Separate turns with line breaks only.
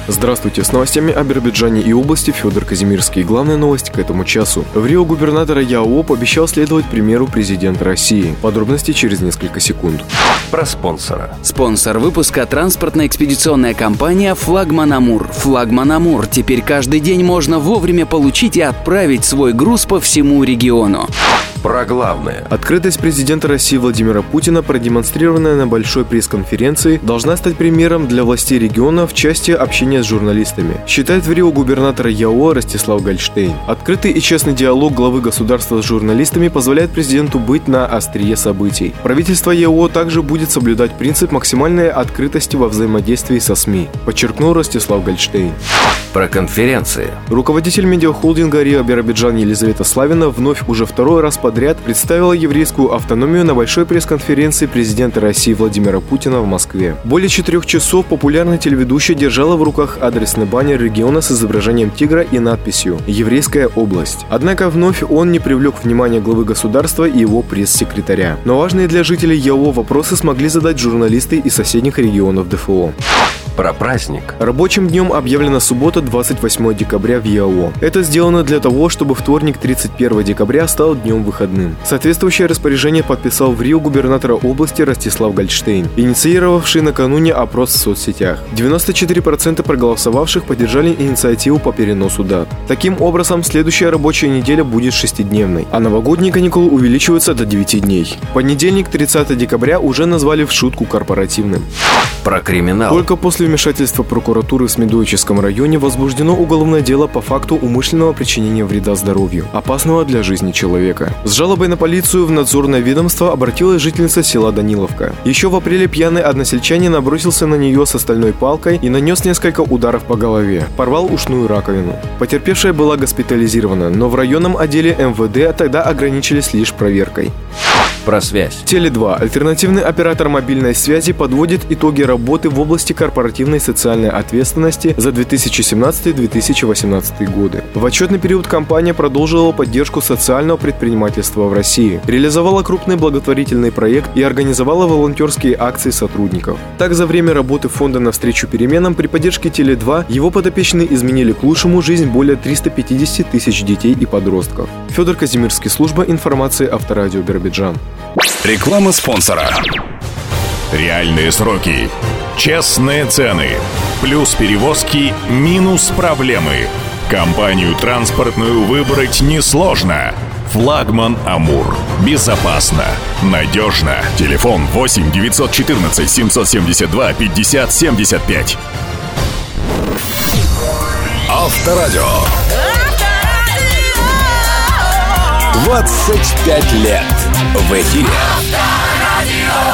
Здравствуйте, с новостями о Биробиджане и области Федор Казимирский. Главная новость к этому часу. В Рио губернатор ЯО пообещал следовать примеру президента России. Подробности через несколько секунд.
Про спонсора.
Спонсор выпуска — транспортно-экспедиционная компания «Флагман Амур». «Флагман Амур» теперь каждый день можно вовремя получить и отправить свой груз по всему региону.
Про главное.
Открытость президента России Владимира Путина, продемонстрированная на большой пресс-конференции, должна стать примером для властей региона в части общения с журналистами, считает в Рио губернатор ЯО Ростислав Гольштейн. Открытый и честный диалог главы государства с журналистами позволяет президенту быть на острие событий. Правительство ЯО также будет соблюдать принцип максимальной открытости во взаимодействии со СМИ, подчеркнул Ростислав Гольштейн.
Про конференции.
Руководитель медиахолдинга «Рио Биробиджан» Елизавета Славина вновь уже второй раз подряд представила еврейскую автономию на большой пресс-конференции президента России Владимира Путина в Москве. Более 4 часов популярная телеведущая держала в руках адресный баннер региона с изображением тигра и надписью «Еврейская область». Однако вновь он не привлек внимания главы государства и его пресс-секретаря. Но важные для жителей ЯО вопросы смогли задать журналисты из соседних регионов ДФО.
Про праздник.
Рабочим днем объявлена суббота, 28 декабря в ЯО. Это сделано для того, чтобы вторник, 31 декабря стал днем выходным. Соответствующее распоряжение подписал в Рио губернатора области Ростислав Гольштейн, инициировавший накануне опрос в соцсетях. 94% проголосовавших поддержали инициативу по переносу дат. Таким образом, следующая рабочая неделя будет 6-дневной, а новогодние каникулы увеличиваются до 9 дней. Понедельник, 30 декабря, уже назвали в шутку корпоративным.
Про криминал.
Только после вмешательства прокуратуры в Смедуйческом районе возбуждено уголовное дело по факту умышленного причинения вреда здоровью, опасного для жизни человека. С жалобой на полицию в надзорное ведомство обратилась жительница села Даниловка. Еще в апреле пьяный односельчанин набросился на нее со стальной палкой и нанес несколько ударов по голове, порвал ушную раковину. Потерпевшая была госпитализирована, но в районном отделе МВД тогда ограничились лишь проверкой.
Про связь.
Теле2. Альтернативный оператор мобильной связи подводит итоги работы в области корпоративной социальной ответственности за 2017-2018 годы. В отчетный период компания продолжила поддержку социального предпринимательства в России, реализовала крупный благотворительный проект и организовала волонтерские акции сотрудников. Так, за время работы фонда «Навстречу переменам» при поддержке Теле2 его подопечные изменили к лучшему жизнь более 350 тысяч детей и подростков. Федор Казимирский, служба информации Авторадио Биробиджан.
Реклама спонсора. Реальные сроки, честные цены, плюс перевозки, минус проблемы. Компанию транспортную выбрать несложно. «Флагман Амур». Безопасно, надежно. Телефон 8 914 772 50 75. Авторадио. 25 лет в эфире.